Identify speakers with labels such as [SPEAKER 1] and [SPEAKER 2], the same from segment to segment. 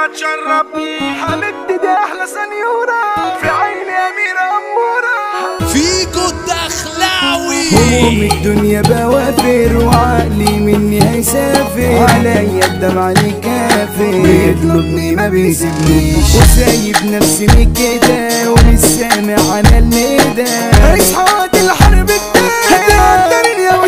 [SPEAKER 1] اتشرب بيه.
[SPEAKER 2] حبيبتي دي احلى سنيورة في عيني اميرة امورة.
[SPEAKER 3] فيكو الدخلاوي
[SPEAKER 2] هموم الدنيا بوافر وعقلي مني هيسافر، عليا الدمع لي كافر، بيطلبني ما بيسيبنيش وسايب نفسي من كده ومش سامع انا الندى. اصحى الحرب التاني يا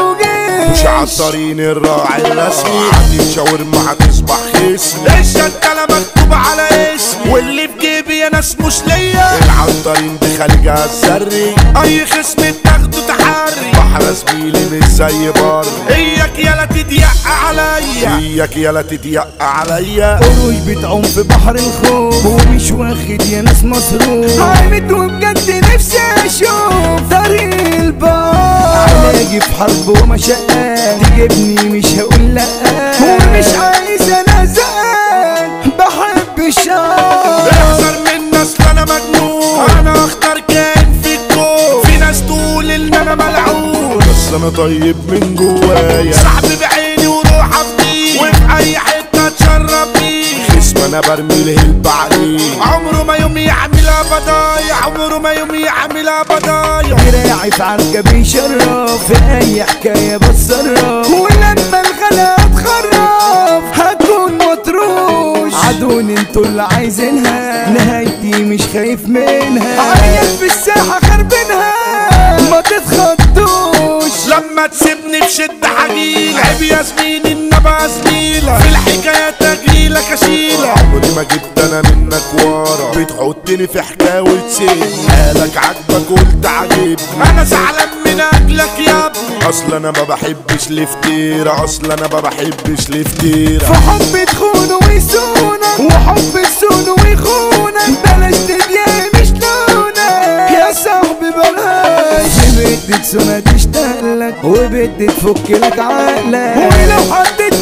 [SPEAKER 1] مش عالطريق الراعي الرسمي، عندي شاورما هتصبح خصمي. الشنطة مكتوب على اسمي واللي في جيبي يا ناس مش ليا. العنطرين دي خارجها السري، اي خصم تاخده تحري. بحر زميلي مش زي بر، اياك يالا تضيق عليا، اياك يالا تضيق عليا.
[SPEAKER 2] قروش بتعوم في بحر الخوف ومش واخد يا ناس مصروف. عامد وبجد نفسي اشوف طريق البار، علاجي في حرب ومشقات تجيبني مش هقول لا، ومش عايز انا زقان بحب الشر.
[SPEAKER 1] احذر من اصل انا مجنون، انا اختار كائن في الكون. في ناس تقول ان انا ملعون بس انا طيب من جوايا. صاحبي بعيني وروح افضيه، وفي اي حته اتشرب بيه. خصم انا برمي الهلب عليه، عمره ما يوم يعملها بضايع، عمره ما يوم يعملها بضايع.
[SPEAKER 2] دراعي في عركة بيشرف، في اي حكاية بتصرف، ولما الغلا اتخرف هكون مطروش. عدوني انتوا اللي عايزينها، نهايتي مش خايف منها، عيال في الساحة خربينها ما تتخطوش.
[SPEAKER 1] لما تسيبني في شدة حجيلة، عيب يا زميلي ان ابقى زميلة، في الحكايات اجيلك اشيلة. عمري ما جبت انا منك ورا، بتحطني في حكاية وتسيبني. قالك عاجبك قلت عاجبني، انا زعلان من اجلك يا ابني. اصل انا ما بحبش لفتيرة، اصل انا ما بحبش لفتيرة.
[SPEAKER 2] في حب تخون ويسونك، وحب السون ويخونك، بلاش تدلي مش لونك يا صاحبي بلاش. بدي تسونة تشتغلك وبدي تفك لك عقلك، ولو حد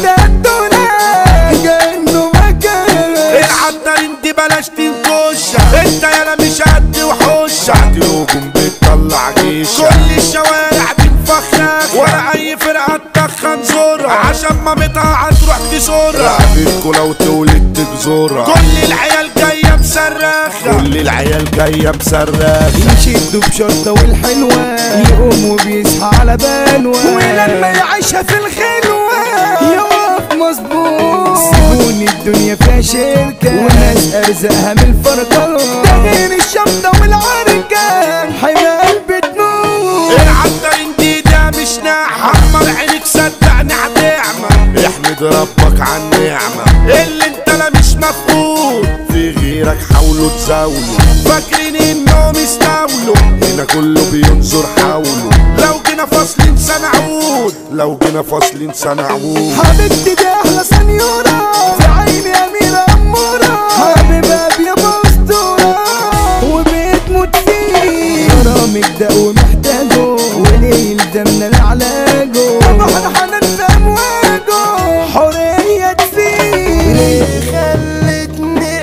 [SPEAKER 2] ادالك كأنه مكانك.
[SPEAKER 1] العطارين دي بلاش تنكشها، انت يالا مش قد وحوشة. عدلوكم بتطلع جيشة، كل الشوارع بتفخخ، ولا اي فرقة تدخن زورها، عشان مامتها هتروح تزورها. رقبتكوا لو تولد تجزورها، كل العيال جاية مصرخة، كل العيال جاية مصرخة.
[SPEAKER 2] يشدوا بشرطة والحلوة، يقوم وبيصحى على بلوة، ولما يعيشها في الخلوة يقف مظبوط. سيبوني الدنيا فيها شركة وناس ارزقها من الفرقة، ده غير الشمطة والعركة حياة قلبي تموت.
[SPEAKER 1] العطارين دي ده مش ناعمة، حمر عينك صدقني هتعمى. احمد ربك على النعمة اللي انت لا مش مفقود. في غيرك حاولوا تزاولوا، فاكرين انهم يستولوا، هنا كله بينظر حوله. لو جينا فاصلين سنعود، لو جينا فاصلين سنعود.
[SPEAKER 2] حبيبتي دي احلى سنيورة في عيني اميرة امورة، حبيبها بيبقى اسطورة وبتموت فيه. غرامك ده ومحتاجه وليه يلزمنا لعلاجه، بحر حنان في امواجه حرية فيه.
[SPEAKER 4] ليه خلتني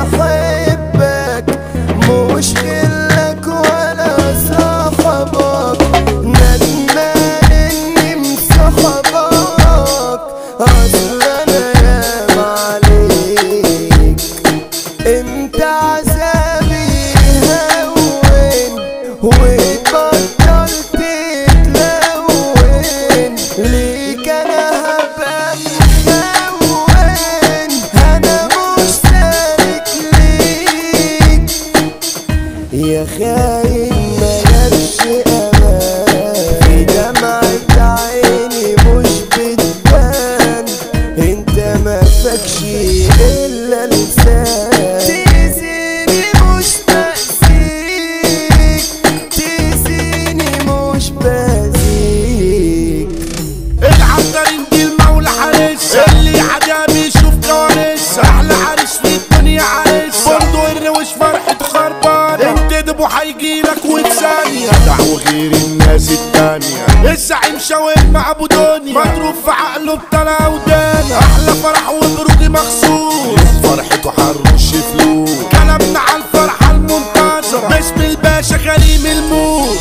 [SPEAKER 4] احبك مش غيرك ولا صاحبك، ندمان اني مصاحبك، اصل انا ياما عليك. انت عذابي هون وبطلت تتلون، ليك انا هبقى مخون، انا مش سالك ليك يا خاين مالكش امان. في دمعة عيني مش بتبان، انت ما فاكش الا لسان. تأذيني مش بأذيك، تأذيني مش بأذيك.
[SPEAKER 1] العطارين دي المولى حارس، اللي عدا بيشوف كوارث. احلى عريس في الدنيا عريس، برضه الروش فرحته خربان. انتدبوا هيجيلك وثانية دعوة غير الناس التانية. الزعيم شاورما ابو دنيا، مضروب في عقله بطلع ودانا. احلى فرح وبروجي مخصوص، فرحته حرش فلوس. كلامنا على الفرحة المنتظرة باسم الباشا كريم الموت. لو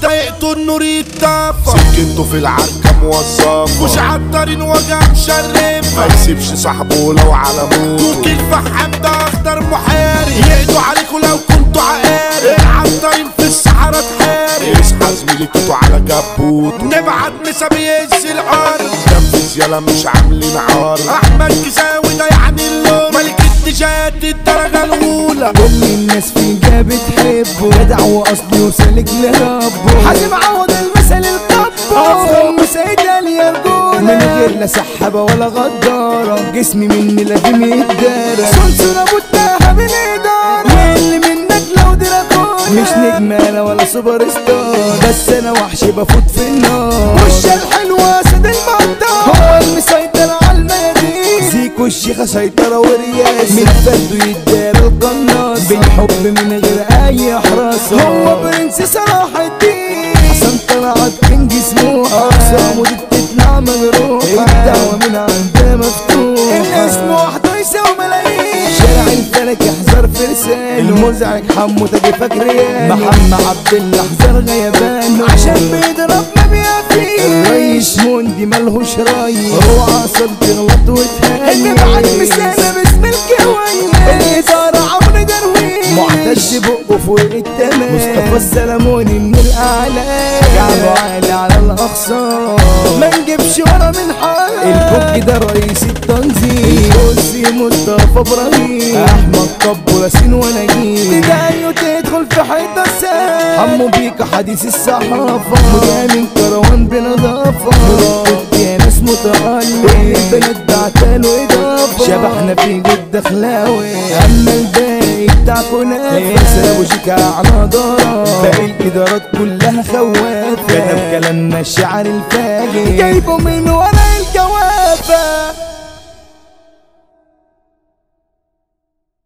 [SPEAKER 1] ضايقته النور يتطفى سكنته في العركة موظف مش عطارين وجع مشرف ما يسيبش صاحبه لو على موت كوكي الفحام ده اخضر محارب يقضوا عليكوا لو كنتوا عقارب العطارين في الصحراء تحارب اصحى زميلي كنتوا على جبوت نبعت نسب يهز الارض نفذ يلا مش عاملين عار احمد كساوي ده يعني اللون ملك التجات الدرجة الاولى
[SPEAKER 2] كل الناس في جا بتحبه جدع واصلي وسالك لربه حازم عوض المثل الكبه افضل مسيدة اليرجولة من غير لا سحابة ولا غدارة جسمي مني لازم يتدارى سلسلة متاهة بالإدارة اللي منك لو دراكولا مش نجمة ولا سوبر ستار بس انا وحش بفوت في النار وش الحلوة سيد المقدار هو المسيطر على الميادين زيكو الشيخة سيطرة ورياسة من فرده يتدارى القناص بالحب من غير اي حراسة هو برنس صلاح الدين حسن طلعت كينج سموحة اقسامه دي بتطلع مجروحة الدعوة من عندها مفتوحة الاسم وحده يساوي ملايين شارع الفلك يحذر فرسان المزعج حمو تاجي فاكريان محمد عبد الله احذر غيبان عشان بيضرب ما بيقفين الريس موندي ملهوش راي هو عصر تغلط وتهاني اللي بعد مسانة باسم الكواني الإدارة عمرو درويش معتز بقه فوق التمام مصطفى السلموني من الأعلام كعبه عالي على الأخصام ما نجيبش ورا من حال البوك ده رئيس التنظيم الكرسي مصطفى إبراهيم أحمد طب ياسين ونجيب بداية تدخل في حيطة السام حمو بيك حديث الصحافة مجامل كروان بنظافة يا ناس متألق البنات بعتاله إضافة شبحنا في جد خلاوي أما الباقي بتاعكوا نافس أبو شيكا على دارة باقي الإدارات كلها خوافة كتب كلامنا الشعر الفاجر جايبه من ورا